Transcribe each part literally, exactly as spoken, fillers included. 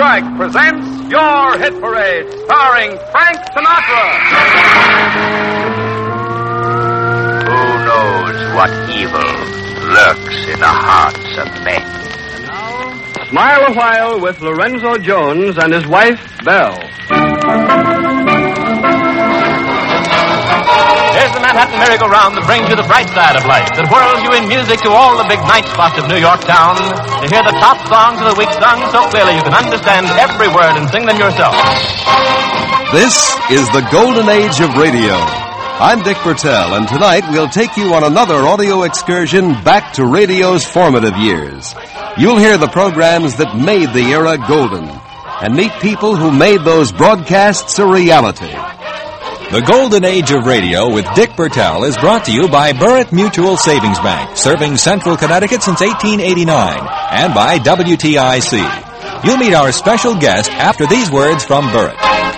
Strike presents your hit parade, starring Frank Sinatra. Who knows what evil lurks in the hearts of men? And now, Smile a While with Lorenzo Jones and his wife, Belle. Here's the Manhattan merry-go-round that brings you the bright side of life, that whirls you in music to all the big night spots of New York town, to hear the top songs of the week sung so clearly you can understand every word and sing them yourself. This is the golden age of radio. I'm Dick Bertel, and tonight we'll take you on another audio excursion back to radio's formative years. You'll hear the programs that made the era golden, and meet people who made those broadcasts a reality. The Golden Age of Radio with Dick Bertel is brought to you by Burritt Mutual Savings Bank, serving Central Connecticut since eighteen eighty-nine, and by W T I C. You'll meet our special guest after these words from Burritt.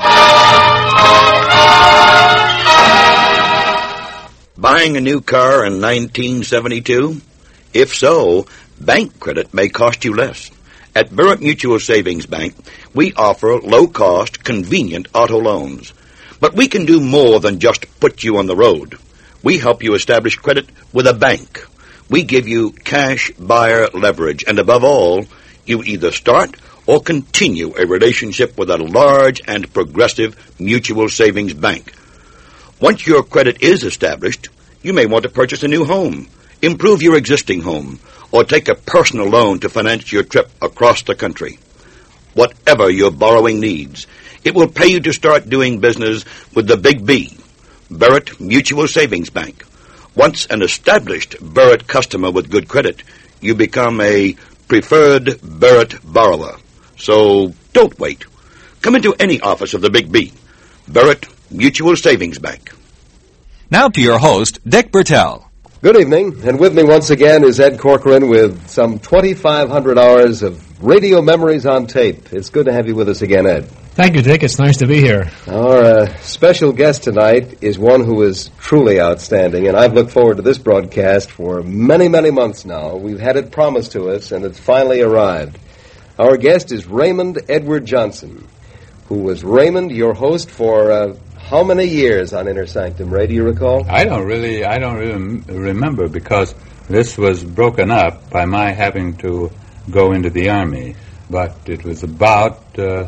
Buying a new car in nineteen seventy-two? If so, bank credit may cost you less. At Burritt Mutual Savings Bank, we offer low-cost, convenient auto loans. But we can do more than just put you on the road. We help you establish credit with a bank. We give you cash buyer leverage, and above all, you either start or continue a relationship with a large and progressive mutual savings bank. Once your credit is established, you may want to purchase a new home, improve your existing home, or take a personal loan to finance your trip across the country. Whatever your borrowing needs, it will pay you to start doing business with the Big B, Burritt Mutual Savings Bank. Once an established Burritt customer with good credit, you become a preferred Burritt borrower. So don't wait. Come into any office of the Big B, Burritt Mutual Savings Bank. Now to your host, Dick Bertel. Good evening, and with me once again is Ed Corcoran with some twenty-five hundred hours of radio memories on tape. It's good to have you with us again, Ed. Thank you, Dick. It's nice to be here. Our uh, special guest tonight is one who is truly outstanding, and I've looked forward to this broadcast for many, many months now. We've had it promised to us, and it's finally arrived. Our guest is Raymond Edward Johnson, who was, Raymond, your host for uh, how many years on Inner Sanctum Ray? Do you recall? I don't really, I don't really remember, because this was broken up by my having to go into the Army. But it was about uh,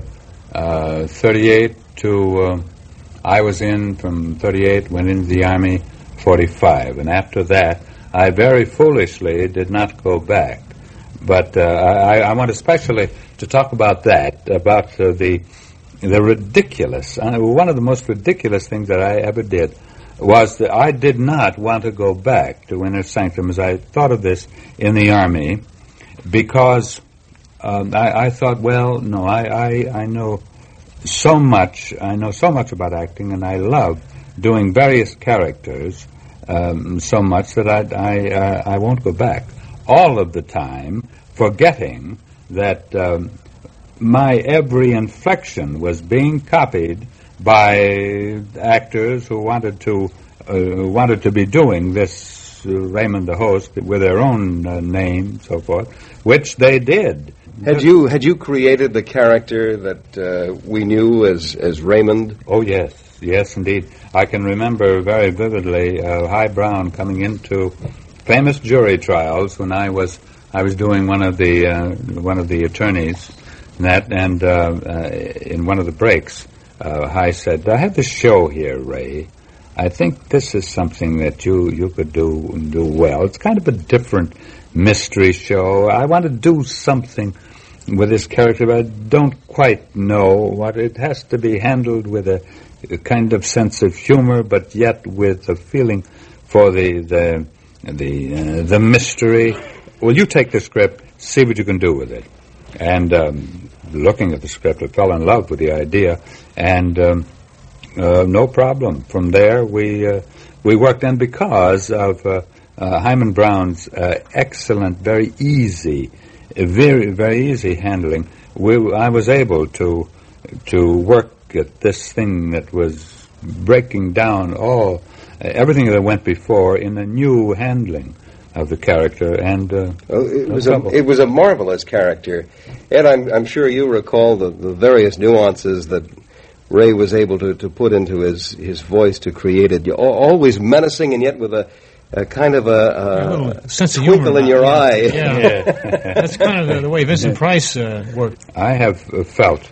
uh, thirty-eight to, uh, I was in from thirty-eight, went into the Army, forty-five. And after that, I very foolishly did not go back. But uh, I, I want especially to talk about that, about uh, the the ridiculous, uh, one of the most ridiculous things that I ever did was that I did not want to go back to Inner Sanctum as I thought of this in the Army, because um, I, I thought, well, no, I, I, I know so much, I know so much about acting, and I love doing various characters um, so much that I, I, uh, I won't go back. All of the time, forgetting that um, my every inflection was being copied by actors who wanted to uh, wanted to be doing this uh, Raymond the host with their own uh, name, so forth, which they did. Had you had you created the character that uh, we knew as as Raymond? Oh yes, yes indeed. I can remember very vividly uh, High Brown coming into famous jury trials when I was I was doing one of the uh, one of the attorneys. That and uh, uh, in one of the breaks, uh, High said, "I have this show here, Ray. I think this is something that you, you could do do well. It's kind of a different mystery show. I want to do something with this character, but I don't quite know what. It has to be handled with a, a kind of sense of humor, but yet with a feeling for the the the uh, the mystery. Well, you take the script, see what you can do with it." And um, looking at the script, I fell in love with the idea, and um, uh, no problem. From there, we uh, we worked, and because of uh, uh, Hyman Brown's uh, excellent, very easy, very very easy handling, we, I was able to to work at this thing that was breaking down all uh, everything that went before in a new handling. of the character, and uh, well, it no was a, it was a marvelous character. Ed, I'm, I'm sure you recall the, the various nuances that Ray was able to, to put into his, his voice to create it. You're always menacing and yet with a, a kind of a, a, a little sense of twinkle humor in your yeah. eye. Yeah, yeah. That's kind of the, the way Vincent Price uh, worked. I have uh, felt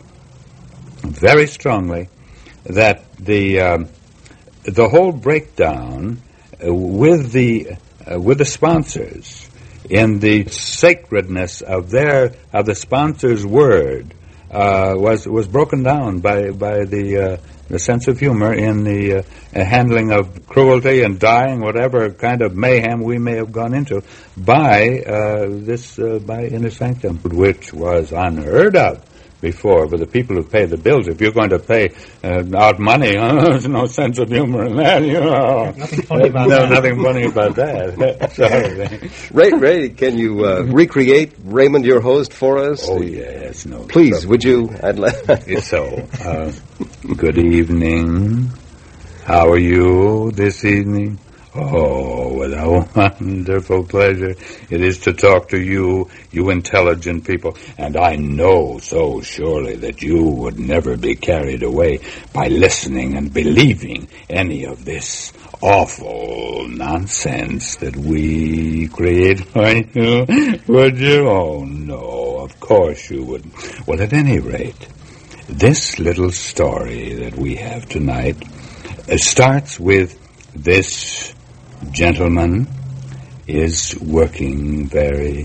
very strongly that the um, the whole breakdown uh, with the uh, with the sponsors in the sacredness of their of the sponsors' word uh, was was broken down by by the uh, the sense of humor in the uh, handling of cruelty and dying, whatever kind of mayhem we may have gone into, by uh, this uh, by Inner Sanctum, which was unheard of before. But the people who pay the bills, if you're going to pay uh, out money, uh, there's no sense of humor in that. You know, nothing funny about no, that. Nothing funny about that. Sorry. Ray, Ray, can you uh, recreate Raymond, your host, for us? Oh yes, no. Please, trouble. would you? I'd like. So, uh, good evening. How are you this evening? Oh, what a wonderful pleasure it is to talk to you, you intelligent people. And I know so surely that you would never be carried away by listening and believing any of this awful nonsense that we create for you, would you? Oh, no, of course you wouldn't. Well, at any rate, this little story that we have tonight uh, starts with this gentleman is working very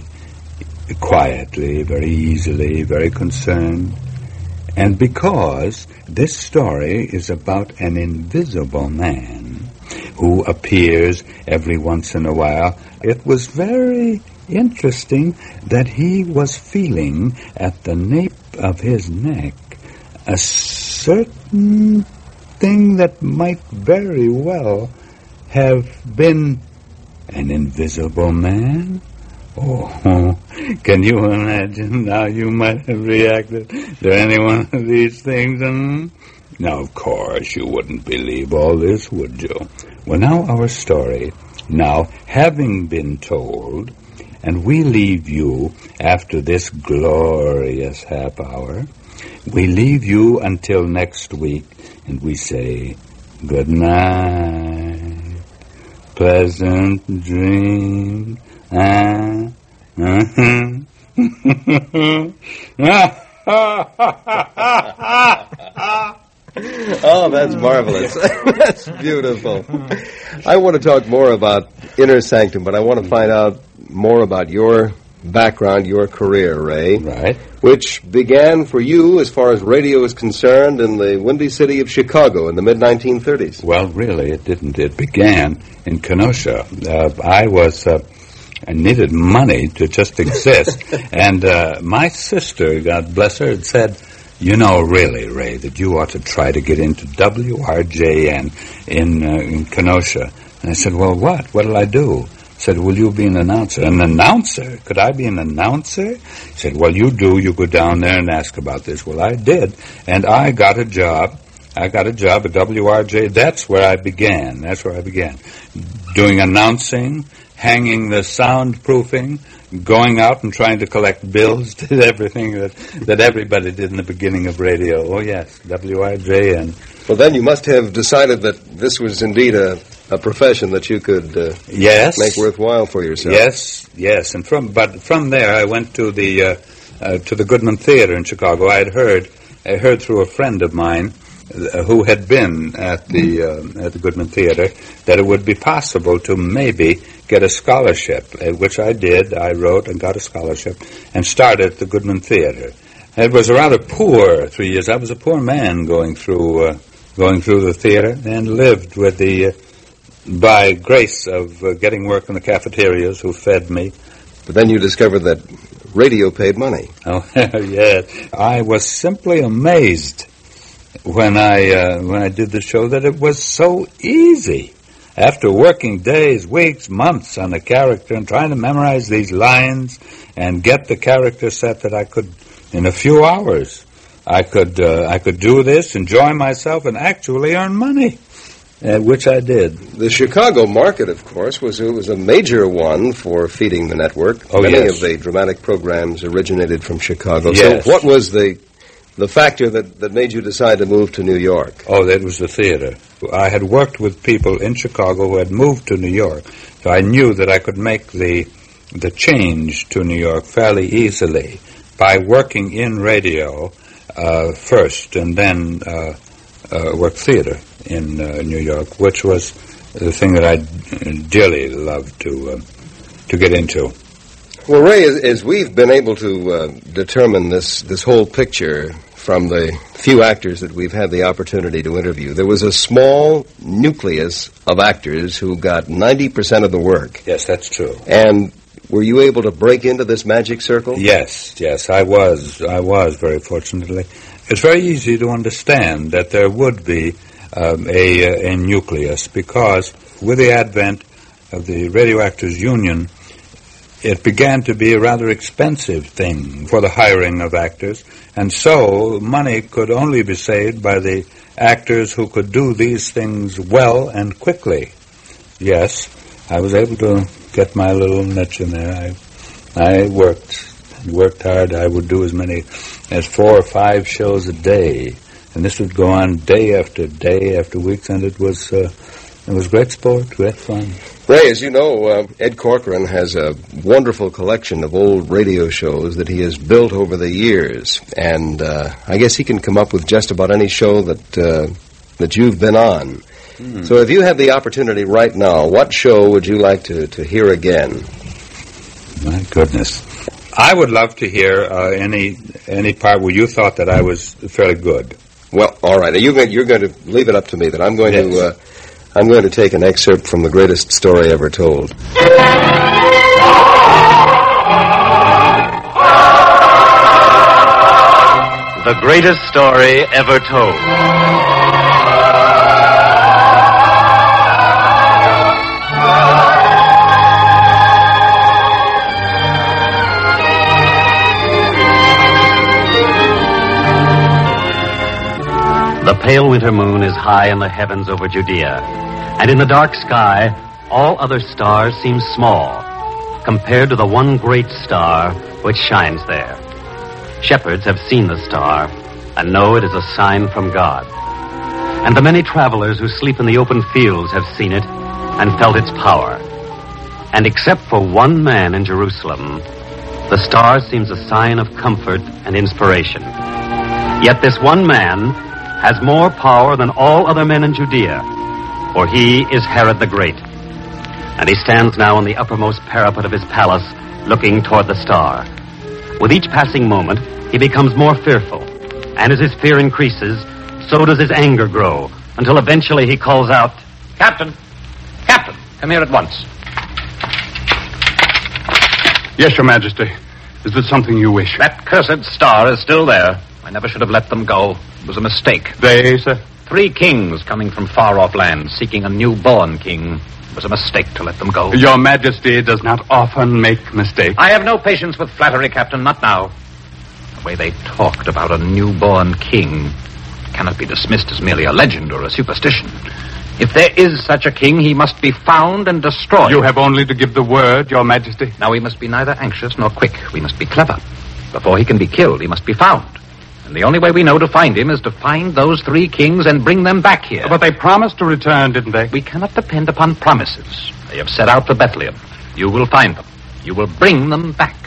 quietly, very easily, very concerned. And because this story is about an invisible man who appears every once in a while, it was very interesting that he was feeling at the nape of his neck a certain thing that might very well have been an invisible man. Oh, can you imagine how you might have reacted to any one of these things? Hmm? Now, of course, you wouldn't believe all this, would you? Well, now our story, now having been told, and we leave you after this glorious half hour, we leave you until next week, and we say good night. Pleasant dreams. Ah, uh-huh. Oh, that's marvelous. That's beautiful. I want to talk more about Inner Sanctum, but I want to find out more about your background, your career, Ray. Right. Which began for you, as far as radio is concerned, in the windy city of Chicago in the mid nineteen thirties. Well, really, it didn't. It began in Kenosha. Uh, I was... Uh, I needed money to just exist. And uh, my sister, God bless her, had said, you know, really, Ray, that you ought to try to get into W R J N in, uh, in Kenosha. And I said, well, what? What'll I do? Said, will you be an announcer? An announcer? Could I be an announcer? He said, well, you do. You go down there and ask about this. Well, I did. And I got a job. I got a job at W R J. That's where I began. That's where I began. Doing announcing, hanging the soundproofing, going out and trying to collect bills, did everything that, that everybody did in the beginning of radio. Oh, yes, W R J N. Well, then you must have decided that this was indeed a, a profession that you could uh, yes. make worthwhile for yourself. Yes, yes. And from but from there, I went to the uh, uh, to the Goodman Theater in Chicago. I had heard I heard through a friend of mine uh, who had been at the uh, at the Goodman Theater that it would be possible to maybe get a scholarship, which I did. I wrote and got a scholarship and started at the Goodman Theater. It was a rather poor three years. I was a poor man going through uh, going through the theater and lived with the, uh, by grace of uh, getting work in the cafeterias who fed me. But then you discovered that radio paid money. Oh, yes. I was simply amazed when I uh, when I did the show that it was so easy. After working days, weeks, months on a character and trying to memorize these lines and get the character set that I could, in a few hours, I could uh, I could do this, enjoy myself, and actually earn money. uh, which I did. The Chicago market, of course, was it was a major one for feeding the network. Oh, Many yes. of the dramatic programs originated from Chicago. Yes. So what was the the factor that, that made you decide to move to New York? Oh, that was the theater. I had worked with people in Chicago who had moved to New York, so I knew that I could make the the change to New York fairly easily by working in radio uh, first and then uh, uh, work theater in uh, New York, which was the thing that I dearly loved to uh, to get into. Well, Ray, as, as we've been able to uh, determine this, this whole picture from the few actors that we've had the opportunity to interview, there was a small nucleus of actors who got ninety percent of the work. Yes, that's true. And were you able to break into this magic circle? Yes, yes, I was. I was, very fortunately. It's very easy to understand that there would be um, a, a nucleus, because with the advent of the Radio Actors Union, it began to be a rather expensive thing for the hiring of actors, and so money could only be saved by the actors who could do these things well and quickly. Yes, I was able to get my little niche in there. I, I worked, worked hard. I would do as many as four or five shows a day, and this would go on day after day after weeks, and it was uh, it was great sport, great fun. Ray, as you know, uh, Ed Corcoran has a wonderful collection of old radio shows that he has built over the years, and uh, I guess he can come up with just about any show that uh, that you've been on. Hmm. So if you have the opportunity right now, what show would you like to, to hear again? My goodness. I would love to hear uh, any any part where you thought that I was fairly good. Well, all right. You're going, you're going to leave it up to me. Then I'm going Yes. to uh, I'm going to take an excerpt from the greatest story ever told. The greatest story ever told. The pale winter moon is high in the heavens over Judea, and in the dark sky, all other stars seem small compared to the one great star which shines there. Shepherds have seen the star and know it is a sign from God. And the many travelers who sleep in the open fields have seen it and felt its power. And except for one man in Jerusalem, the star seems a sign of comfort and inspiration. Yet this one man has more power than all other men in Judea, for he is Herod the Great. And he stands now on the uppermost parapet of his palace, looking toward the star. With each passing moment, he becomes more fearful, and as his fear increases, so does his anger grow, until eventually he calls out, "Captain! Captain, come here at once." Yes, Your Majesty. Is there something you wish? That cursed star is still there. I never should have let them go. It was a mistake. They, sir? Three kings coming from far-off lands, seeking a new-born king. It was a mistake to let them go. Your Majesty does not often make mistakes. I have no patience with flattery, Captain, not now. The way they talked about a new-born king cannot be dismissed as merely a legend or a superstition. If there is such a king, he must be found and destroyed. You have only to give the word, Your Majesty. Now, we must be neither anxious nor quick. We must be clever. Before he can be killed, he must be found. And the only way we know to find him is to find those three kings and bring them back here. But they promised to return, didn't they? We cannot depend upon promises. They have set out for Bethlehem. You will find them. You will bring them back.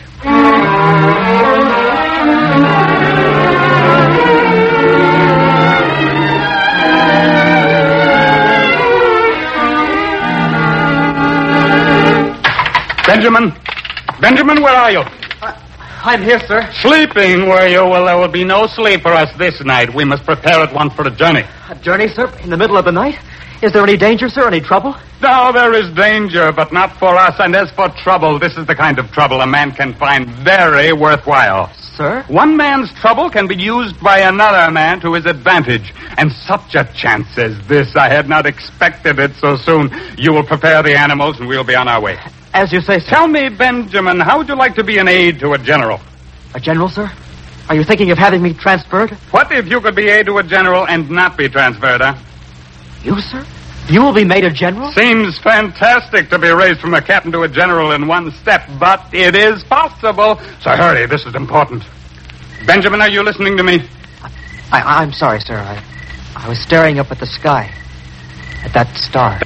Benjamin! Benjamin, where are you? I'm here, sir. Sleeping, were you? Well, there will be no sleep for us this night. We must prepare at once for a journey. A journey, sir? In the middle of the night? Is there any danger, sir? Any trouble? No, there is danger, but not for us. And as for trouble, this is the kind of trouble a man can find very worthwhile. Sir? One man's trouble can be used by another man to his advantage. And such a chance as this, I had not expected it so soon. You will prepare the animals and we'll be on our way. As you say, sir. Tell me, Benjamin, how would you like to be an aide to a general? A general, sir? Are you thinking of having me transferred? What if you could be aide to a general and not be transferred, huh? You, sir? You will be made a general? Seems fantastic to be raised from a captain to a general in one step, but it is possible. So hurry, this is important. Benjamin, are you listening to me? I, I'm sorry, sir. I, I was staring up at the sky. At that star.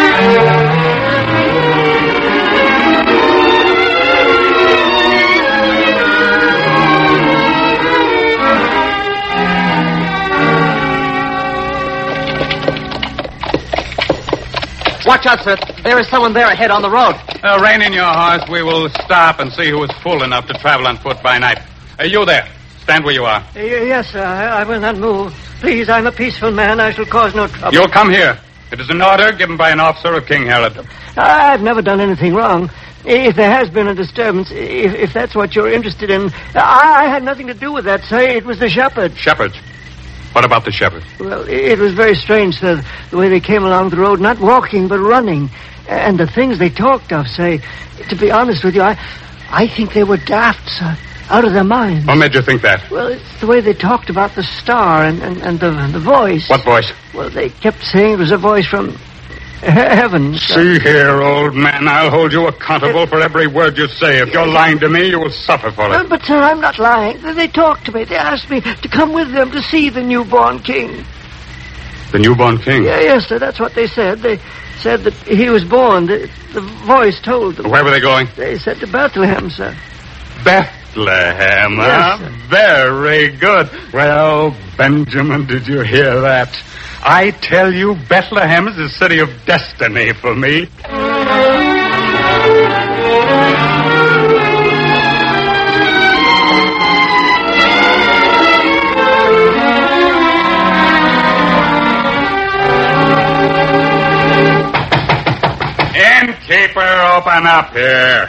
Watch out, sir. There is someone there ahead on the road. Uh, rein in your horse. We will stop and see who is fool enough to travel on foot by night. Uh, you there. Stand where you are. Uh, yes, sir. I, I will not move. Please, I'm a peaceful man. I shall cause no trouble. You'll come here. It is an order given by an officer of King Herod. I've never done anything wrong. If there has been a disturbance, if, if that's what you're interested in, I, I had nothing to do with that, sir. It was the shepherds. Shepherds? What about the shepherds? Well, it was very strange, sir, the way they came along the road, not walking, but running. And the things they talked of, say, to be honest with you, I, I think they were daft, sir, out of their minds. What made you think that? Well, it's the way they talked about the star and, and, and the, the voice. What voice? Well, they kept saying it was a voice from heaven. Sir. See here, old man, I'll hold you accountable for every word you say. If you're lying to me, you will suffer for it. Uh, but, sir, I'm not lying. They talked to me. They asked me to come with them to see the newborn king. The newborn king? Yeah, yes, sir, that's what they said. They said that he was born. The, the voice told them. Where were they going? They said to Bethlehem, sir. Bethlehem, yes, huh? Sir. Very good. Well, Benjamin, did you hear that? I tell you, Bethlehem is a city of destiny for me. Innkeeper, open up here.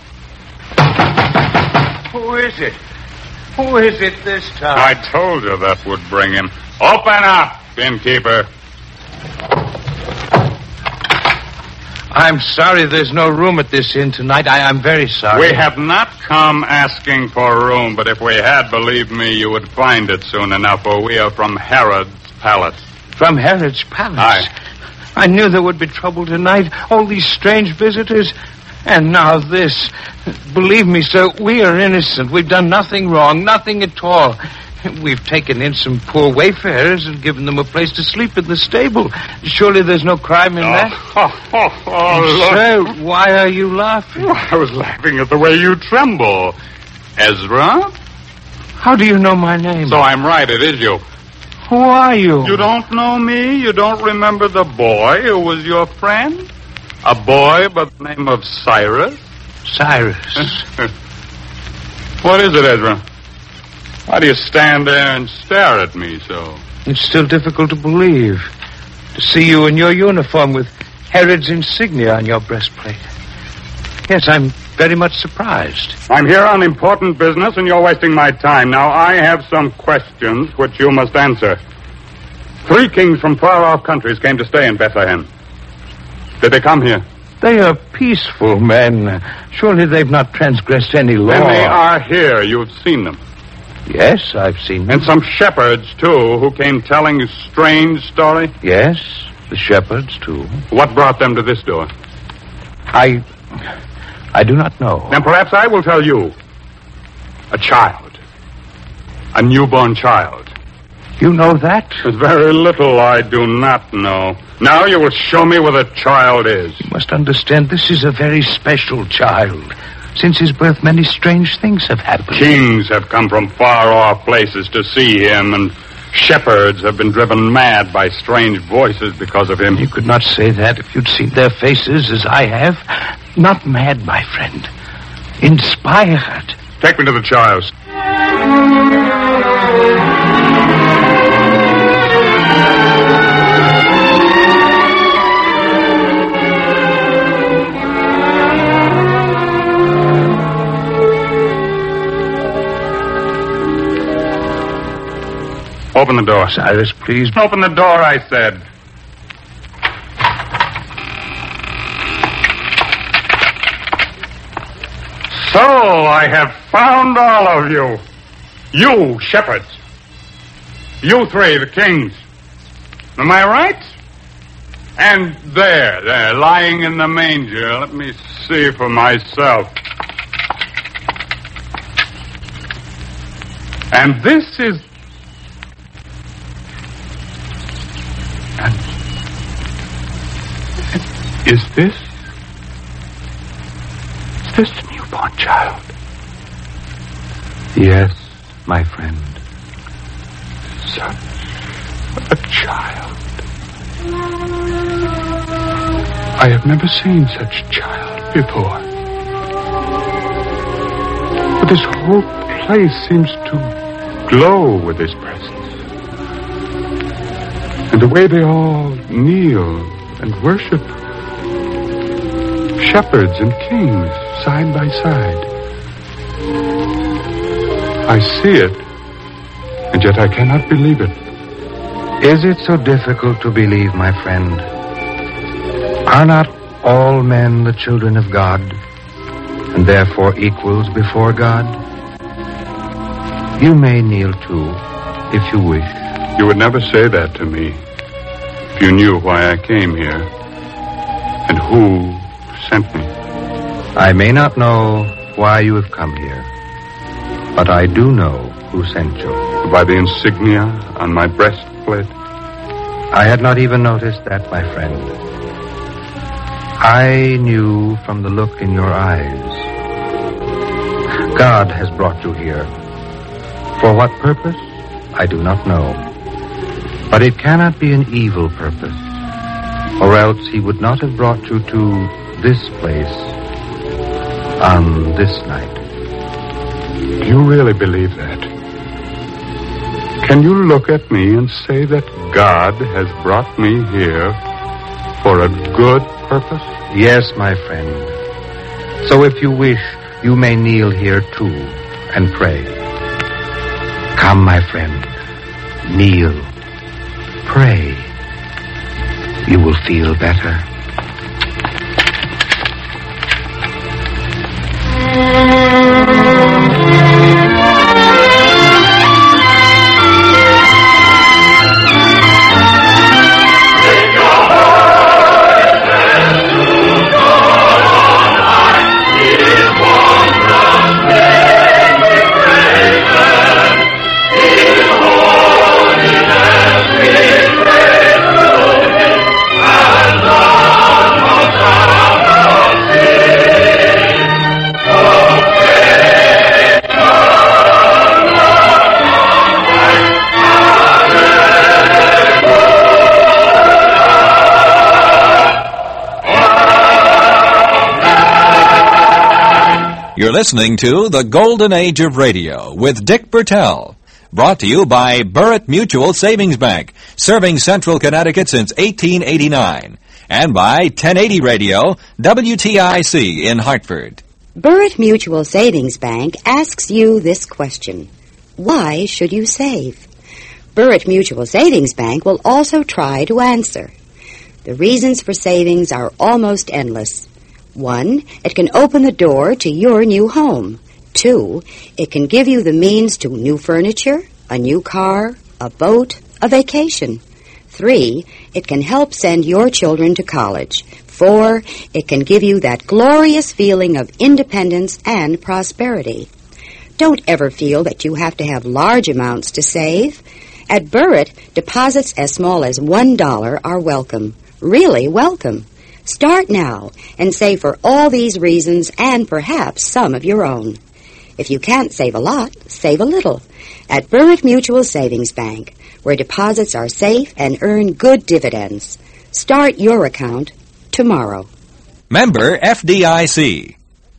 Who is it? Who is it this time? I told you that would bring him. Open up, innkeeper. I'm sorry there's no room at this inn tonight. I, I'm very sorry. We have not come asking for room, but if we had, believe me, you would find it soon enough, for we are from Herod's palace. From Herod's palace? Aye. I knew there would be trouble tonight. All these strange visitors. And now this. Believe me, sir, we are innocent. We've done nothing wrong, nothing at all. We've taken in some poor wayfarers and given them a place to sleep in the stable. Surely there's no crime in oh, that? Oh, oh, oh, sir, why are you laughing? Oh, I was laughing at the way you tremble. Ezra? How do you know my name? So I'm right, it is you. Who are you? You don't know me? You don't remember the boy who was your friend? A boy by the name of Cyrus? Cyrus. What is it, Ezra? Why do you stand there and stare at me so? It's still difficult to believe. To see you in your uniform with Herod's insignia on your breastplate. Yes, I'm very much surprised. I'm here on important business, and you're wasting my time. Now, I have some questions which you must answer. Three kings from far-off countries came to stay in Bethlehem. Did they come here? They are peaceful men. Surely they've not transgressed any law. And they are here. You've seen them. Yes, I've seen them. And some shepherds, too, who came telling a strange story? Yes, the shepherds, too. What brought them to this door? I... I do not know. Then perhaps I will tell you. A child. A newborn child. You know that? There's very little I do not know. Now you will show me where the child is. You must understand, this is a very special child. Since his birth, many strange things have happened. Kings have come from far-off places to see him, and shepherds have been driven mad by strange voices because of him. You could not say that if you'd seen their faces as I have. Not mad, my friend. Inspired. Take me to the child. Open the door. Cyrus, please. Open the door, I said. So, I have found all of you. You, shepherds. You three, the kings. Am I right? And there, there, lying in the manger. Let me see for myself. And this is... And... Is this... Is this the newborn child? Yes, my friend. Such a child. I have never seen such a child before. But this whole place seems to glow with his presence. And the way they all kneel and worship. Shepherds and kings, side by side. I see it, and yet I cannot believe it. Is it so difficult to believe, my friend? Are not all men the children of God, and therefore equals before God? You may kneel too, if you wish. You would never say that to me if you knew why I came here and who sent me. I may not know why you have come here, but I do know who sent you. By the insignia on my breastplate? I had not even noticed that, my friend. I knew from the look in your eyes. God has brought you here. For what purpose? I do not know. But it cannot be an evil purpose, or else he would not have brought you to this place on this night. Do you really believe that? Can you look at me and say that God has brought me here for a good purpose? Yes, my friend. So if you wish, you may kneel here too and pray. Come, my friend. Kneel. Pray. You will feel better. You're listening to The Golden Age of Radio with Dick Bertel. Brought to you by Burritt Mutual Savings Bank, serving Central Connecticut since eighteen eighty-nine. And by ten eighty Radio, W T I C in Hartford. Burritt Mutual Savings Bank asks you this question. Why should you save? Burritt Mutual Savings Bank will also try to answer. The reasons for savings are almost endless. One, it can open the door to your new home. Two, it can give you the means to new furniture, a new car, a boat, a vacation. Three, it can help send your children to college. Four, it can give you that glorious feeling of independence and prosperity. Don't ever feel that you have to have large amounts to save. At Burritt, deposits as small as one dollar are welcome. Really welcome. Start now and save for all these reasons and perhaps some of your own. If you can't save a lot, save a little. At Burritt Mutual Savings Bank, where deposits are safe and earn good dividends. Start your account tomorrow. Member F D I C.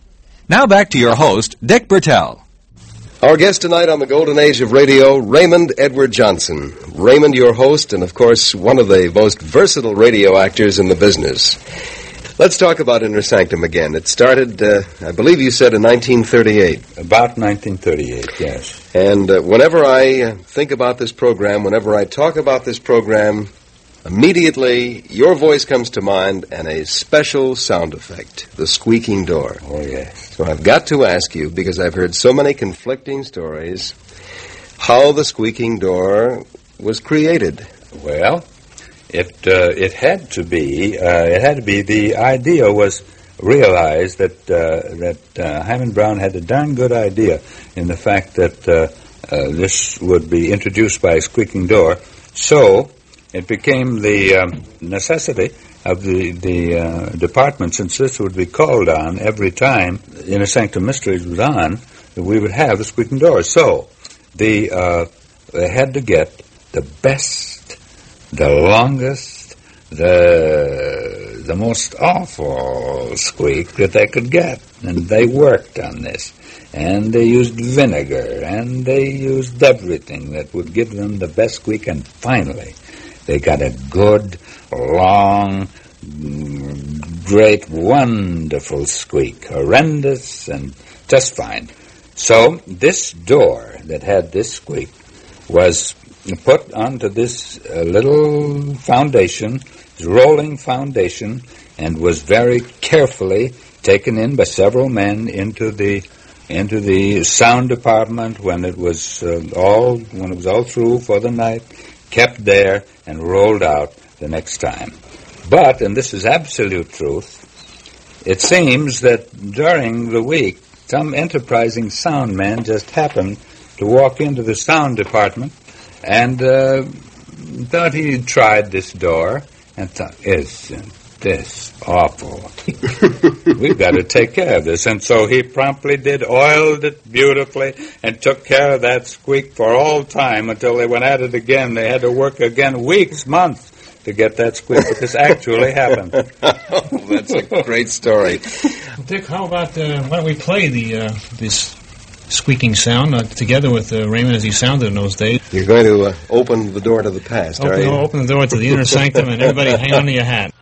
Now back to your host, Dick Bertel. Our guest tonight on the Golden Age of Radio, Raymond Edward Johnson. Raymond, your host, and of course, one of the most versatile radio actors in the business. Let's talk about Inner Sanctum again. It started, uh, I believe you said, in nineteen thirty-eight. About nineteen thirty-eight, yes. And uh, whenever I uh, think about this program, whenever I talk about this program, immediately your voice comes to mind and a special sound effect, the squeaking door. Oh, yes. So I've got to ask you, because I've heard so many conflicting stories, how the squeaking door was created. Well, it uh, it had to be uh, it had to be the idea was realized that uh, that uh, Himan Brown had a darn good idea in the fact that uh, uh, this would be introduced by a squeaking door. So it became the um, necessity of the the uh, department, since this would be called on every time Inner Sanctum Mysteries was on, that we would have the squeaking door. So the uh, they had to get the best, the longest, the the most awful squeak that they could get, and they worked on this. And they used vinegar, and they used everything that would give them the best squeak, and finally they got a good, long, great, wonderful squeak. Horrendous and just fine. So this door that had this squeak was put onto this uh, little foundation, this rolling foundation, and was very carefully taken in by several men into the into the sound department when it was uh, all when it was all through for the night, kept there and rolled out the next time. But, and this is absolute truth, it seems that during the week some enterprising sound man just happened to walk into the sound department and uh, thought he tried this door and thought, isn't this awful? We've got to take care of this. And so he promptly did, oiled it beautifully, and took care of that squeak for all time until they went at it again. They had to work again weeks, months to get that squeak, but this actually happened. Oh, that's a great story. Dick, how about, uh, why don't we play the uh, this squeaking sound uh, together with uh, Raymond as he sounded in those days? You're going to uh, open the door to the past, open, are you? Open the door to the inner sanctum, and everybody hang on to your hat.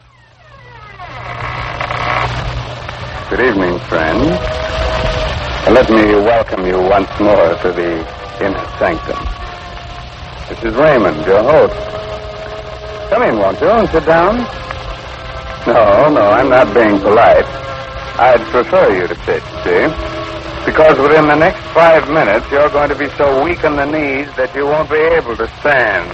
Good evening, friends. Let me welcome you once more to the inner sanctum. This is Raymond, your host. Come in, won't you, and sit down? No, no, I'm not being polite. I'd prefer you to sit, see? Because within the next five minutes, you're going to be so weak in the knees that you won't be able to stand.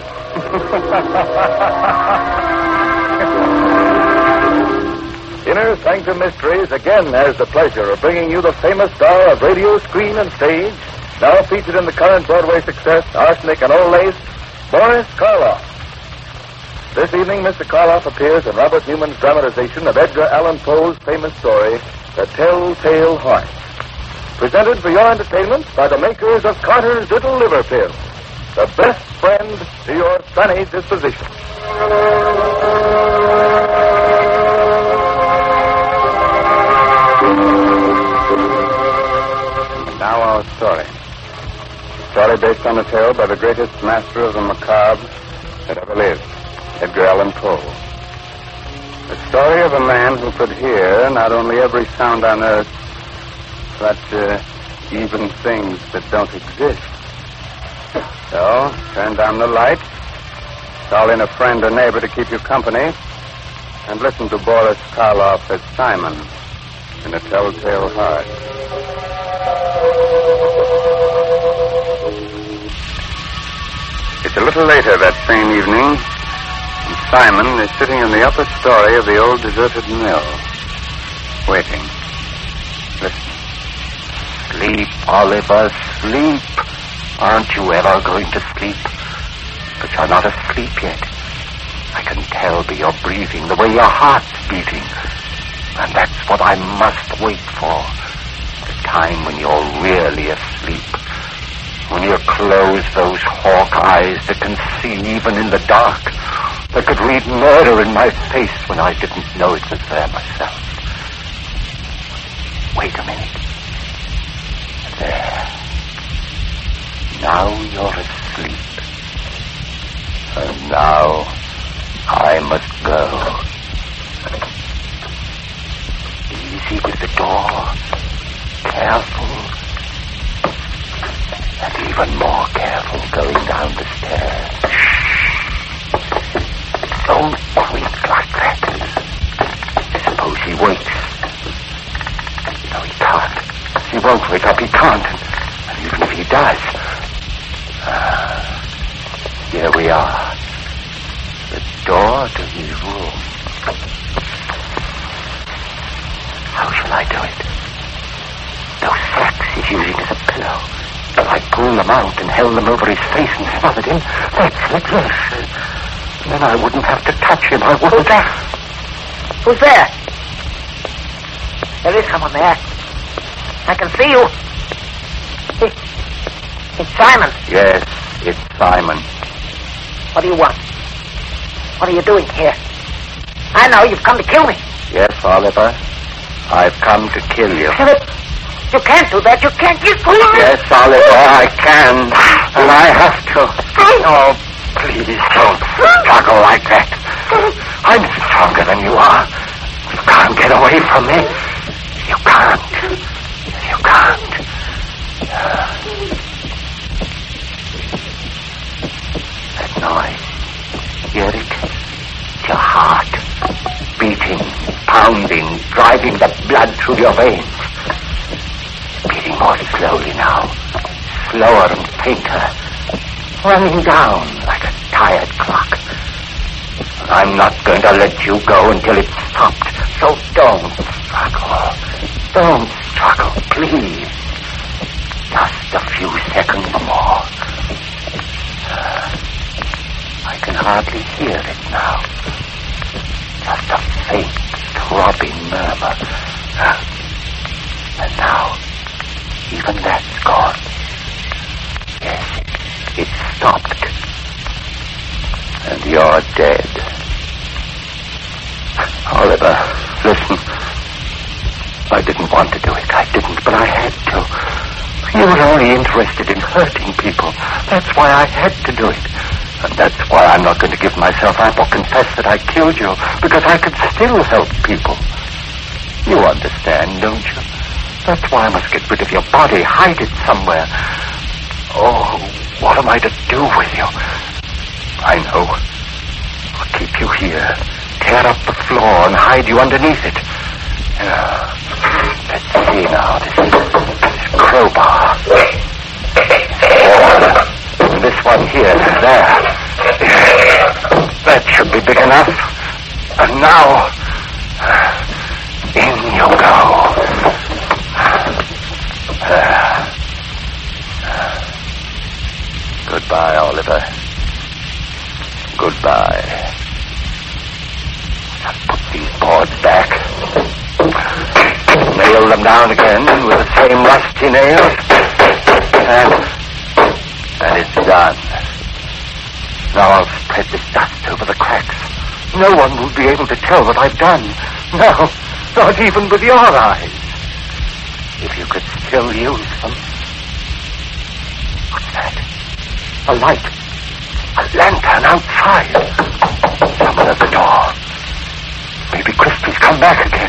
Inner Sanctum Mysteries again has the pleasure of bringing you the famous star of radio, screen, and stage, now featured in the current Broadway success, Arsenic and Old Lace, Boris Karloff. This evening, Mister Karloff appears in Robert Newman's dramatization of Edgar Allan Poe's famous story, The Telltale Heart. Presented for your entertainment by the makers of Carter's Little Liver Pills, the best friend to your sunny disposition. Now our story. A story based on a tale by the greatest master of the macabre that ever lived, Edgar Allan Poe. The story of a man who could hear not only every sound on earth, but uh, even things that don't exist. So, turn down the light, call in a friend or neighbor to keep you company, and listen to Boris Karloff as Simon in A Telltale Heart. It's a little later that same evening, and Simon is sitting in the upper story of the old deserted mill, waiting. Listen. Sleep, Oliver, sleep. Aren't you ever going to sleep? But you're not asleep yet. I can tell by your breathing, the way your heart's beating. And that's what I must wait for. The time when you're really asleep. When you close those hawk eyes that can see even in the dark. That could read murder in my face when I didn't know it was there myself. Wait a minute. There. Now you're asleep. And now I must go. Easy with the door. Careful. And even more careful going down the stairs. Don't creak like that. Suppose he wakes. No, he can't. He won't wake up. He can't. And even if he does... Uh, here we are. The door to his room. How shall I do it? Those sacks he's using as a pillow. If I pulled them out and held them over his face and smothered him, that's it, yes. Then I wouldn't have to touch him. I wouldn't. Who's there? Who's there? There is someone there. I can see you. It, it's Simon. Yes, it's Simon. What do you want? What are you doing here? I know you've come to kill me. Yes, Oliver. I've come to kill you. But you can't do that. You can't. You Yes, Oliver, I can. And I have to. Oh, please don't struggle like that. I'm stronger than you are. You can't get away from me. You can't. You can't. That noise. Hear it? It's your heart. Beating, pounding, driving the blood through your veins. Beating more slowly now. Slower and fainter. Running down like a tired clock. I'm not going to let you go until it's stopped. So don't struggle. Don't struggle, please. Just a few seconds more. I can hardly hear it now. Just a faint, throbbing murmur. And now, even that's gone. Yes, it's stopped. And you're dead. Oliver, listen. I didn't want to do it. I didn't, but I had to. You were only interested in hurting people. That's why I had to do it. And that's why I'm not going to give myself up or confess that I killed you, because I could still help people. You understand, don't you? That's why I must get rid of your body, hide it somewhere. Oh, what am I to do with you? I know. I'll keep you here, tear up the floor and hide you underneath it. Uh, let's see now, this, this crowbar. Oh, this one here, there. That should be big enough. And now, in you go. Uh, goodbye, Oliver. Goodbye. I'll put these boards back. Nail them down again with the same rusty nails. And, and it's done. Now I'll spread this dust over the cracks. No one will be able to tell what I've done. No, not even with your eyes. If you could still use them. What's that? A light. A lantern outside. Someone at the door. Maybe Christie's come back again.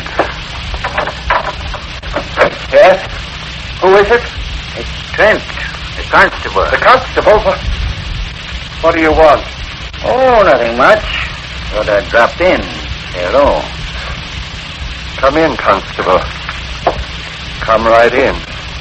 Yes? Who is it? It's Trent, the constable. The constable? What, what do you want? Oh, nothing much. Thought I dropped in. Say hello. Come in, constable. Come right in.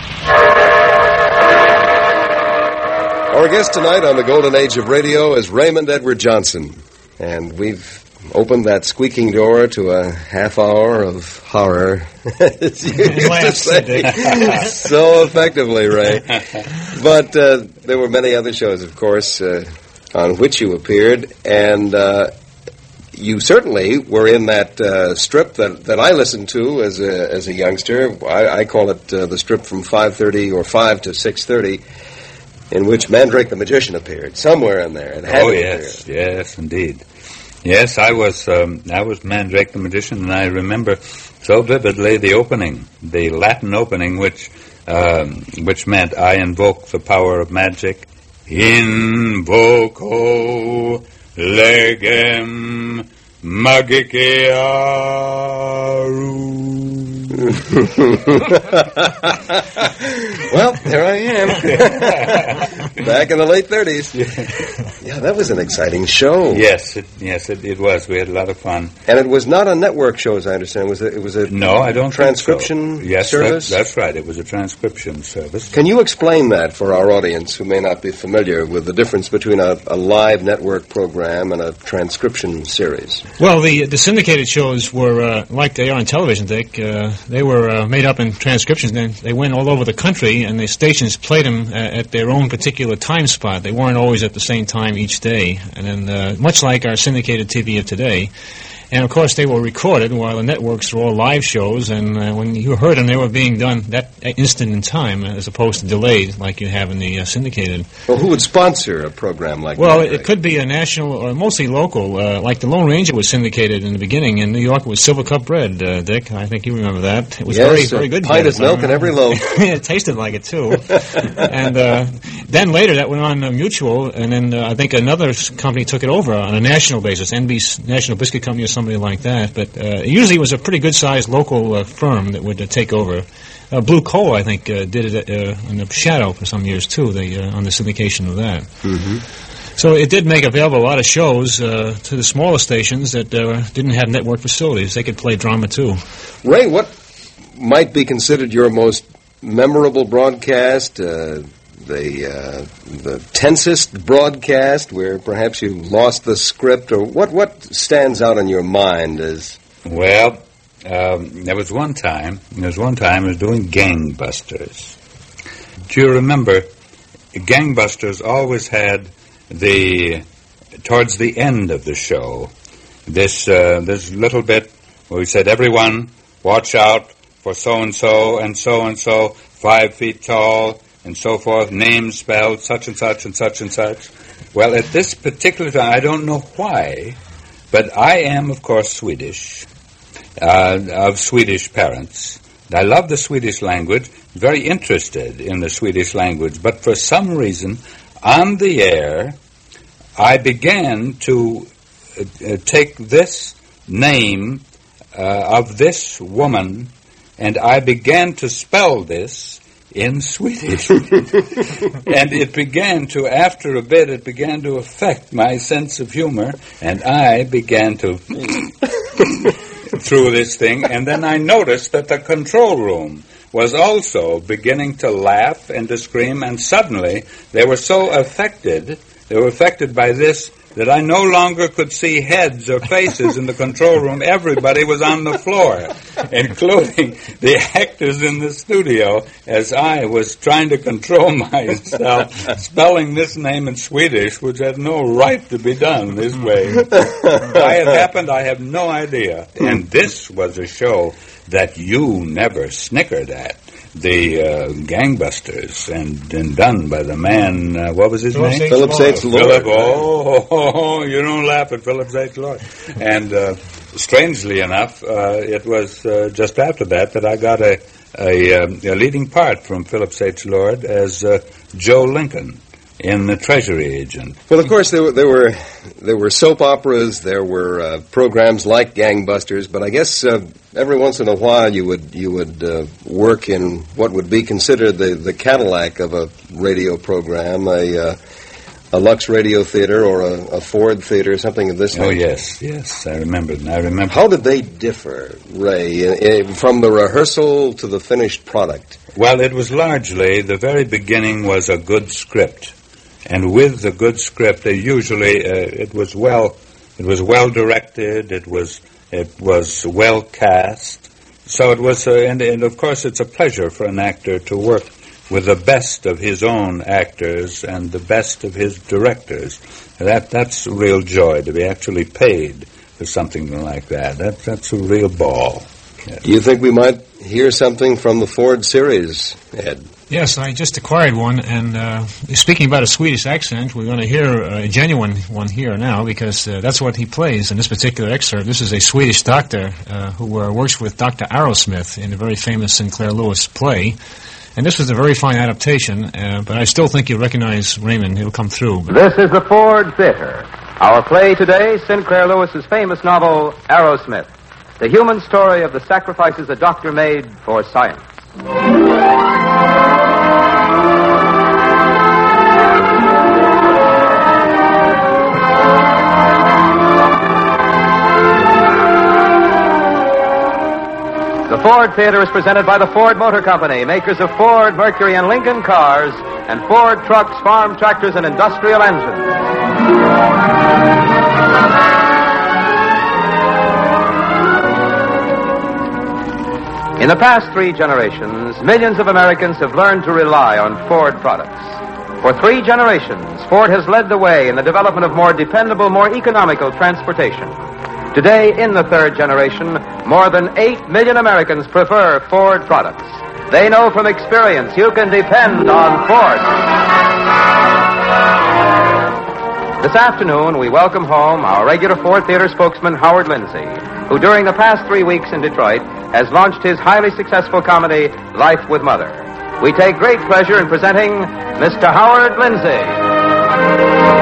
Our guest tonight on the Golden Age of Radio is Raymond Edward Johnson. And we've opened that squeaking door to a half hour of horror. As you used to say. So effectively, Ray. But uh, there were many other shows, of course, uh, on which you appeared. And uh, you certainly were in that uh, strip that, that I listened to as a, as a youngster. I, I call it uh, the strip from five thirty or five to six thirty. In which Mandrake the Magician appeared, somewhere in there. It had oh, to yes, appear. yes, indeed. Yes, I was um, I was Mandrake the Magician, and I remember so vividly the opening, the Latin opening, which um, which meant I invoke the power of magic. Invoco legem magiciarum. Well, there I am. Back in the late thirties. Yeah, Yeah, that was an exciting show. Yes, it, yes, it, it was. We had a lot of fun. And it was not a network show, as I understand. It was a, it was a no, I don't transcription think so. Yes, service? That, that's right. It was a transcription service. Can you explain that for our audience who may not be familiar with the difference between a, a live network program and a transcription series? Well, the the syndicated shows were uh, like they are on television, Dick. Uh, they were uh, made up in transcriptions, and they went all over the country, and the stations played them uh, at their own particular time spot. They weren't always at the same time each day, and then uh, much like our syndicated T V of today. And, of course, they were recorded while the networks were all live shows, and uh, when you heard them, they were being done that instant in time as opposed to delayed like you have in the uh, syndicated. Well, who would sponsor a program like well, that? Well, it could be a national or mostly local. Uh, like the Lone Ranger was syndicated in the beginning in New York. It was Silver Cup bread, uh, Dick. I think you remember that. It was yes, very, very good. A pint of milk in every loaf. It tasted like it, too. And uh, then later that went on uh, Mutual, and then uh, I think another company took it over on a national basis, N B C, National Biscuit Company or somebody like that. But uh, usually it was a pretty good-sized local uh, firm that would uh, take over. Uh, Blue Coal, I think, uh, did it uh, in the shadow for some years, too, they, uh, on the syndication of that. Mm-hmm. So it did make available a lot of shows uh, to the smaller stations that uh, didn't have network facilities. They could play drama, too. Ray, what might be considered your most memorable broadcast, uh, the uh, the tensest broadcast where perhaps you lost the script, or what, what stands out in your mind as... Well, um, there was one time, there was one time I was doing Gangbusters. Do you remember, Gangbusters always had the, towards the end of the show, this, uh, this little bit where we said, everyone, watch out for so-and-so and so-and-so, five feet tall, and so forth, names spelled such and such and such and such. Well, at this particular time, I don't know why, but I am, of course, Swedish, uh, of Swedish parents. I love the Swedish language, very interested in the Swedish language, but for some reason, on the air, I began to uh, take this name uh, of this woman, and I began to spell this in Swedish. And it began to, after a bit, it began to affect my sense of humor, and I began to through this thing, and then I noticed that the control room was also beginning to laugh and to scream, and suddenly they were so affected, they were affected by this, that I no longer could see heads or faces in the control room. Everybody was on the floor, including the actors in the studio, as I was trying to control myself, spelling this name in Swedish, which had no right to be done this way. Why it happened, I have no idea. And this was a show that you never snickered at. The uh, Gangbusters, and, and done by the man, uh, what was his Philip name? Philip H. Lord. Philip, oh, oh, oh, you don't laugh at Philip H. Lord. And uh, strangely enough, uh, it was uh, just after that that I got a, a, um, a leading part from Philip H. Lord as uh, Joe Lincoln in The Treasury Agent. Well, of course, there were there were, there were soap operas, there were uh, programs like Gangbusters, but I guess uh, every once in a while you would you would uh, work in what would be considered the, the Cadillac of a radio program, a uh, a Lux Radio Theater or a, a Ford Theater, something of this nature. Oh, yes, yes, I remember. I remember. How did they differ, Ray, uh, uh, from the rehearsal to the finished product? Well, it was largely, the very beginning was a good script. And with the good script, they usually uh, it was well, it was well directed. It was it was well cast. So it was, uh, and, and of course, it's a pleasure for an actor to work with the best of his own actors and the best of his directors. That that's a real joy to be actually paid for something like that. That that's a real ball. Yes. Do you think we might hear something from the Ford series, Ed? Yes, I just acquired one, and uh, speaking about a Swedish accent, we're going to hear a genuine one here now, because uh, that's what he plays in this particular excerpt. This is a Swedish doctor uh, who uh, works with Doctor Arrowsmith in a very famous Sinclair Lewis play. And this was a very fine adaptation, uh, but I still think you'll recognize Raymond. He'll come through. This is the Ford Theater. Our play today, Sinclair Lewis's famous novel, Arrowsmith, the human story of the sacrifices a doctor made for science. Ford Theater is presented by the Ford Motor Company, makers of Ford, Mercury, and Lincoln cars, and Ford trucks, farm tractors, and industrial engines. In the past three generations, millions of Americans have learned to rely on Ford products. For three generations, Ford has led the way in the development of more dependable, more economical transportation. Today, in the third generation, more than eight million Americans prefer Ford products. They know from experience you can depend on Ford. This afternoon, we welcome home our regular Ford Theater spokesman, Howard Lindsay, who during the past three weeks in Detroit has launched his highly successful comedy, Life with Mother. We take great pleasure in presenting Mister Howard Lindsay.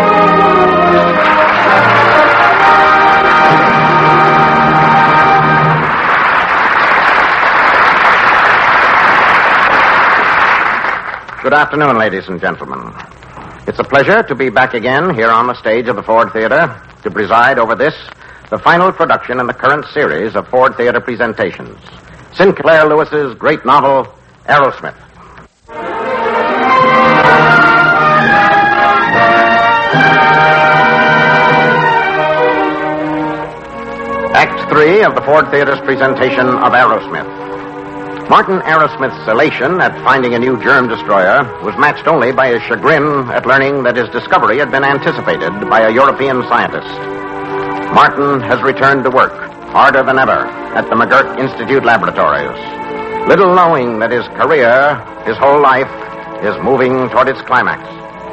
Good afternoon, ladies and gentlemen. It's a pleasure to be back again here on the stage of the Ford Theater to preside over this, the final production in the current series of Ford Theater presentations, Sinclair Lewis's great novel, Aerosmith. Act three of the Ford Theater's presentation of Aerosmith. Martin Aerosmith's elation at finding a new germ destroyer was matched only by his chagrin at learning that his discovery had been anticipated by a European scientist. Martin has returned to work, harder than ever, at the McGurk Institute laboratories, little knowing that his career, his whole life, is moving toward its climax.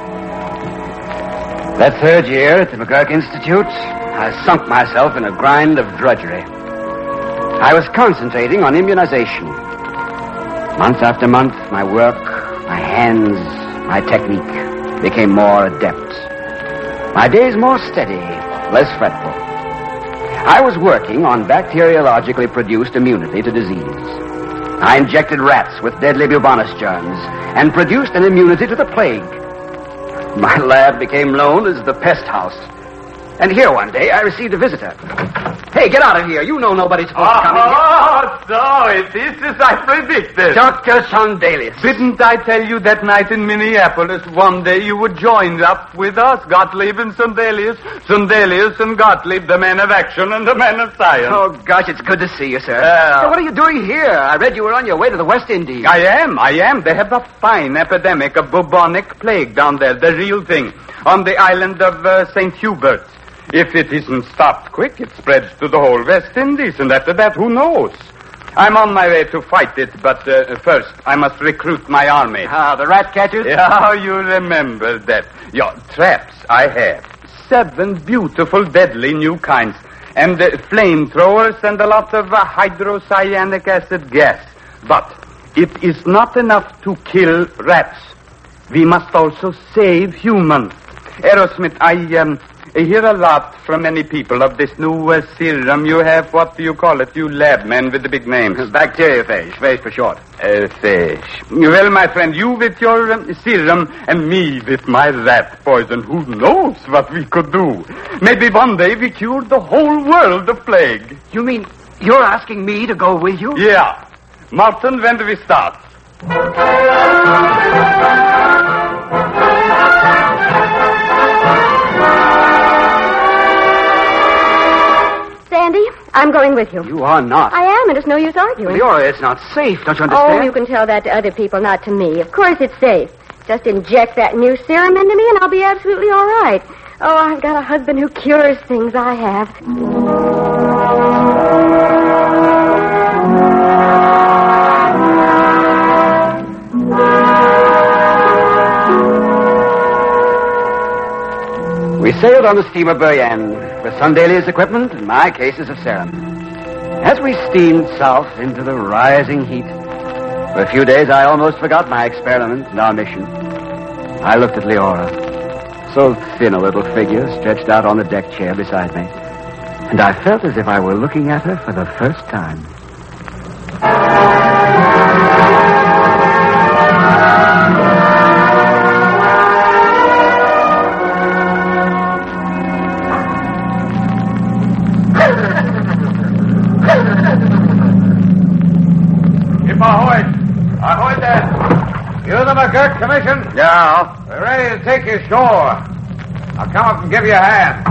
That third year at the McGurk Institute, I sunk myself in a grind of drudgery. I was concentrating on immunization. Month after month, my work, my hands, my technique became more adept. My days more steady, less fretful. I was working on bacteriologically produced immunity to disease. I injected rats with deadly bubonic germs and produced an immunity to the plague. My lab became known as the pest house. And here one day I received a visitor. Hey, get out of here. You know nobody's supposed to come in here. Oh, so it is as I predicted. Doctor Sundelius. Didn't I tell you that night in Minneapolis one day you would join up with us, Gottlieb and Sundelius? Sundelius and Gottlieb, the men of action and the men of science. Oh, gosh, it's good to see you, sir. Yeah. So what are you doing here? I read you were on your way to the West Indies. I am, I am. They have a fine epidemic of bubonic plague down there, the real thing, on the island of uh, Saint Hubert. If it isn't stopped quick, it spreads to the whole West Indies, and after that, who knows? I'm on my way to fight it, but uh, first, I must recruit my army. Ah, the rat catchers? Yeah, you remember that. Yeah, traps I have. Seven beautiful, deadly new kinds. And uh, flamethrowers and a lot of uh, hydrocyanic acid gas. But it is not enough to kill rats. We must also save humans. Aerosmith, I... Um, I hear a lot from many people of this new uh, serum you have. What do you call it, you lab men with the big names? Bacteriophage, phage for short. Uh, phage. Well, my friend, you with your um, serum and me with my rat poison. Who knows what we could do? Maybe one day we cure the whole world of plague. You mean you're asking me to go with you? Yeah. Martin, when do we start? Sandy, I'm going with you. You are not. I am, and it's no use arguing. Leora, it's not safe, don't you understand? Oh, you can tell that to other people, not to me. Of course it's safe. Just inject that new serum into me, and I'll be absolutely all right. Oh, I've got a husband who cures things, I have. We sailed on the steamer Buryan with Sundelius equipment and my cases of serum. As we steamed south into the rising heat, for a few days I almost forgot my experiment and our mission. I looked at Leora, so thin a little figure stretched out on the deck chair beside me, and I felt as if I were looking at her for the first time. ahoy. Ahoy there. You the McGurk Commission? Yeah. We're ready to take you ashore. I'll come up and give you a hand.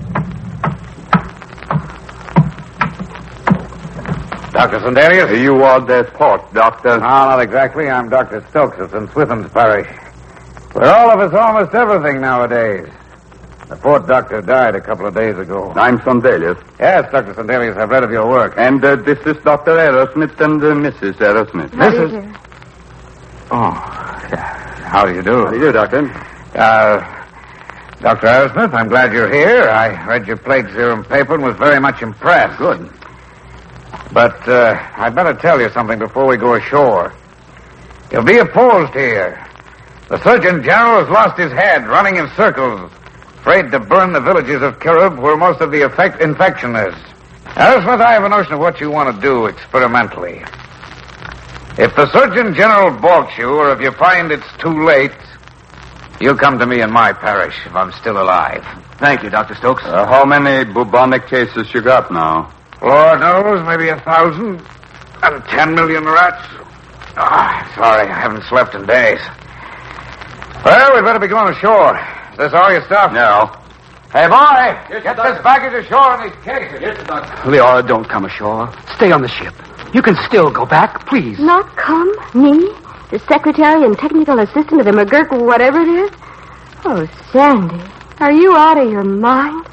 Doctor Sandelius? Are you on that port, Doctor? No, not exactly. I'm Doctor Stokes of Saint Swithin's Parish. We're all of us almost everything nowadays. The port doctor died a couple of days ago. I'm Sandelius. Yes, Doctor Sandelius, I've read of your work. And uh, this is Doctor Aerosmith and uh, Missus Aerosmith. Missus Oh, yeah. How do you do? How do you do, Doctor? Uh, Doctor Aerosmith, I'm glad you're here. I read your plague serum paper and was very much impressed. Good. But uh, I'd better tell you something before we go ashore. You'll be opposed here. The Surgeon General has lost his head, running in circles, afraid to burn the villages of Kirib where most of the effect- infection is. Aerosmith, I have a notion of what you want to do experimentally. If the Surgeon General balks you, or if you find it's too late, you'll come to me in my parish if I'm still alive. Thank you, Doctor Stokes. Uh, how many bubonic cases you got now? Lord knows, maybe a thousand. And ten million rats. Ah, sorry, I haven't slept in days. Well, we'd better be going ashore. Is this all your stuff? No. Hey, boy, get this baggage ashore in these cases. Yes, Doctor. Leora, don't come ashore. Stay on the ship. You can still go back, please. Not come? Me? The secretary and technical assistant of the McGurk, whatever it is? Oh, Sandy, are you out of your mind?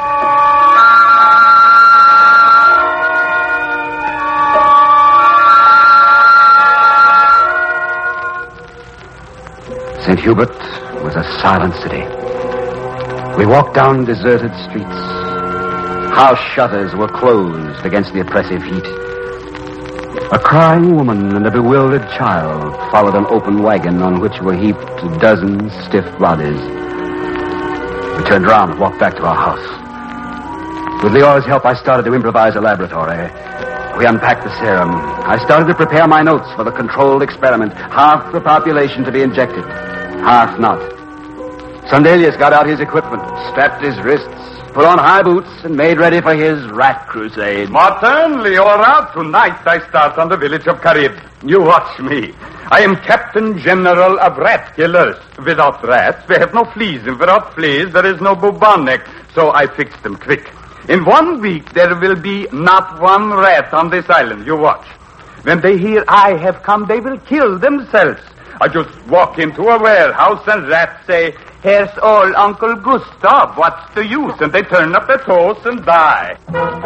Saint Hubert was a silent city. We walked down deserted streets. House shutters were closed against the oppressive heat. A crying woman and a bewildered child followed an open wagon on which were heaped dozens stiff bodies. We turned around and walked back to our house. With Leora's help, I started to improvise a laboratory. We unpacked the serum. I started to prepare my notes for the controlled experiment. Half the population to be injected, half not. Sandelius got out his equipment, strapped his wrists, put on high boots, and made ready for his rat crusade. Martin, Leora, tonight I start on the village of Carib. You watch me. I am Captain General of Rat Killers. Without rats, we have no fleas, and without fleas, there is no bubonic. So I fixed them quick. In one week, there will be not one rat on this island. You watch. When they hear I have come, they will kill themselves. I just walk into a warehouse and rats say, "Here's old Uncle Gustav. What's the use?" And they turn up their toes and die.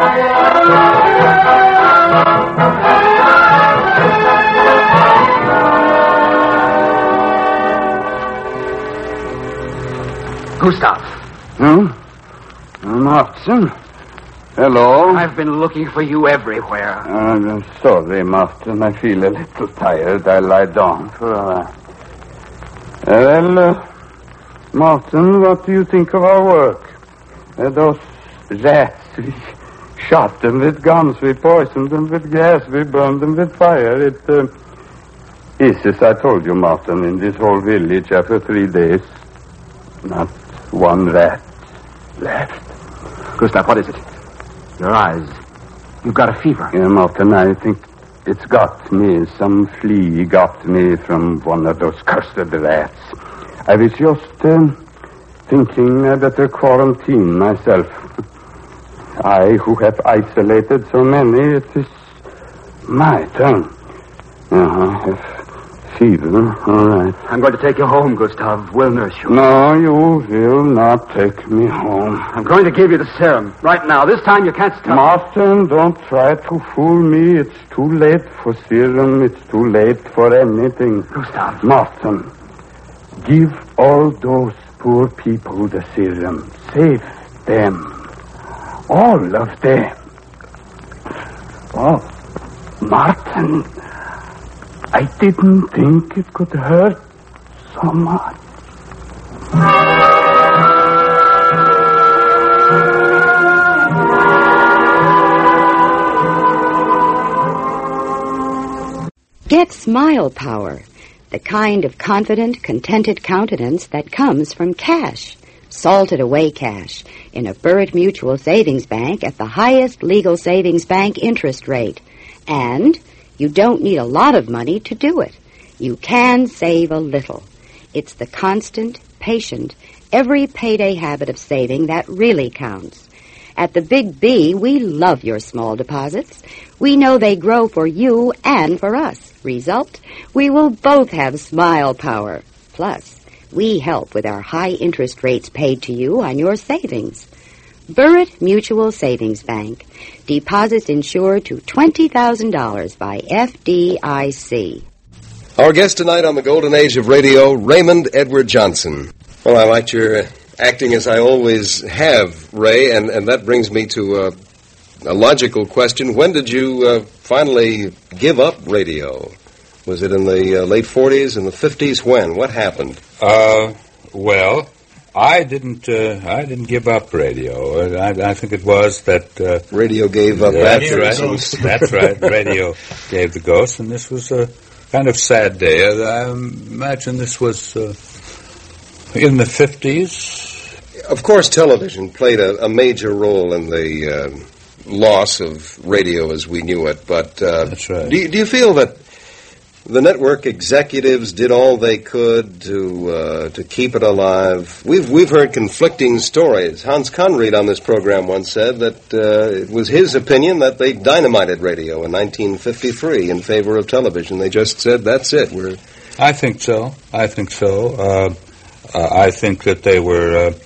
Gustav. Hmm? Martin? Hello? I've been looking for you everywhere. I'm sorry, Martin. I feel a little tired. I lie down for a while. Well, uh, Martin, what do you think of our work? Uh, those rats, we shot them with guns, we poisoned them with gas, we burned them with fire. It uh, is, as I told you, Martin, in this whole village after three days, not one rat left. Gustav, what is it? Your eyes. You've got a fever. Yeah, Martin, I think it's got me. Some flea got me from one of those cursed rats. I was just um, thinking I better quarantine myself. I, who have isolated so many, it is my turn. Uh-huh, I have fever, all right. I'm going to take you home, Gustav. We'll nurse you. No, you will not take me home. I'm going to give you the serum. Right now. This time you can't stop. Martin, don't try to fool me. It's too late for serum. It's too late for anything. Gustav. Martin, give all those poor people the serum. Save them. All of them. Oh, Martin, I didn't think it could hurt so much. Get Smile Power, the kind of confident, contented countenance that comes from cash. Salted away cash in a Burritt Mutual Savings Bank at the highest legal savings bank interest rate. And You don't need a lot of money to do it. You can save a little. It's the constant, patient, every payday habit of saving that really counts. At the Big B, we love your small deposits. We know they grow for you and for us. Result, we will both have smile power. Plus, we help with our high interest rates paid to you on your savings. Burritt Mutual Savings Bank. Deposits insured to twenty thousand dollars by F D I C. Our guest tonight on the Golden Age of Radio, Raymond Edward Johnson. Well, I liked your uh, acting as I always have, Ray, and, and that brings me to uh, a logical question. When did you uh, finally give up radio? Was it in the uh, late forties, in the fifties? When? What happened? Uh, well, I didn't. Uh, I didn't give up radio. I, I think it was that uh, radio gave up. That's batteries. right. That's right. Radio gave the ghost, and this was a kind of sad day. I imagine this was uh, in the fifties. Of course, television played a, a major role in the uh, loss of radio as we knew it. But uh, that's right. Do you, do you feel that the network executives did all they could to uh, to keep it alive? We've we've heard conflicting stories. Hans Conried on this program once said that uh, it was his opinion that they dynamited radio in nineteen fifty-three in favor of television. They just said, that's it. We're. I think so. I think so. Uh, uh, I think that they were. Uh,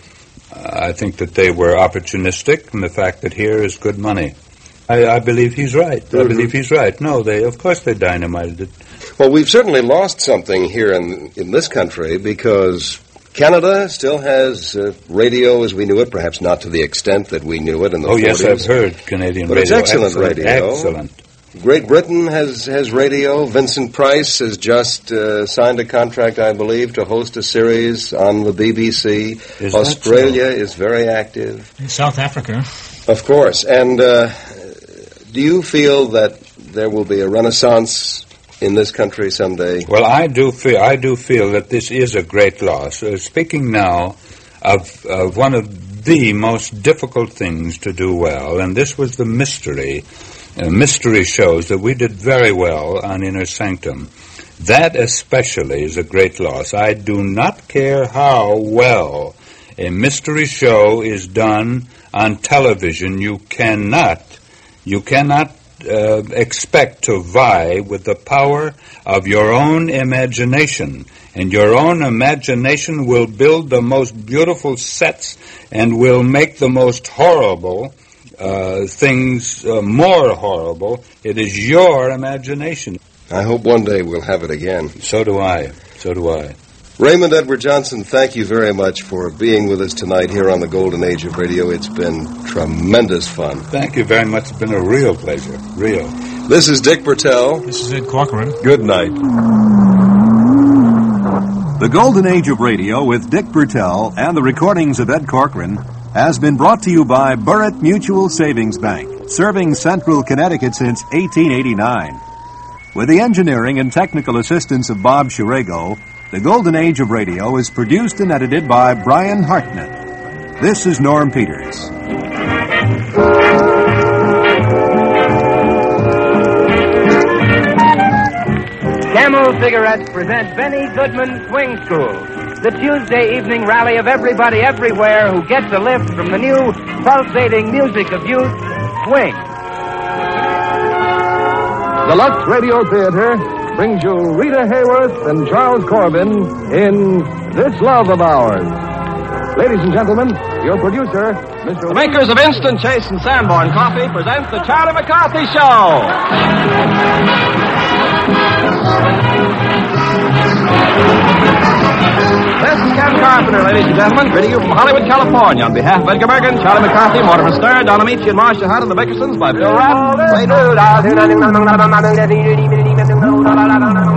I think that they were opportunistic in the fact that here is good money. I, I believe he's right. Mm-hmm. I believe he's right. No, they of course they dynamited it. Well, we've certainly lost something here in in this country because Canada still has uh, radio as we knew it, perhaps not to the extent that we knew it in the oh, forties. Oh, yes, I've heard Canadian but radio. But it's excellent, excellent radio. Excellent. Great Britain has, has radio. Vincent Price has just uh, signed a contract, I believe, to host a series on the B B C. Is Australia that so? is very active. In South Africa. Of course. And uh, do you feel that there will be a renaissance in this country someday? Well, I do feel I do feel that this is a great loss. Uh, speaking now of, of one of the most difficult things to do well, and this was the mystery, uh, mystery shows that we did very well on Inner Sanctum. That especially is a great loss. I do not care how well a mystery show is done on television. You cannot, you cannot Uh, expect to vie with the power of your own imagination. And your own imagination will build the most beautiful sets and will make the most horrible uh, things uh, more horrible. It is your imagination. I hope one day we'll have it again. So do I. So do I. Raymond Edward Johnson, thank you very much for being with us tonight here on the Golden Age of Radio. It's been tremendous fun. Thank you very much. It's been a real pleasure. Real. This is Dick Bertel. This is Ed Corcoran. Good night. The Golden Age of Radio with Dick Bertel and the recordings of Ed Corcoran has been brought to you by Burritt Mutual Savings Bank, serving Central Connecticut since eighteen eighty-nine. With the engineering and technical assistance of Bob Shirego, The Golden Age of Radio is produced and edited by Brian Hartnett. This is Norm Peters. Camel Cigarettes present Benny Goodman Swing School, the Tuesday evening rally of everybody everywhere who gets a lift from the new pulsating music of youth, swing. The Lux Radio Theater brings you Rita Hayworth and Charles Corbin in This Love of Ours. Ladies and gentlemen, your producer, Mister The makers of Instant Chase and Sanborn Coffee present the Charlie McCarthy Show. This is Ken Carpenter, ladies and gentlemen, greeting you from Hollywood, California. On behalf of Edgar Bergen, Charlie McCarthy, Mortimer Stern, Don Amici, and Marcia Hunt, and the Bickersons by Bill Rapp. Play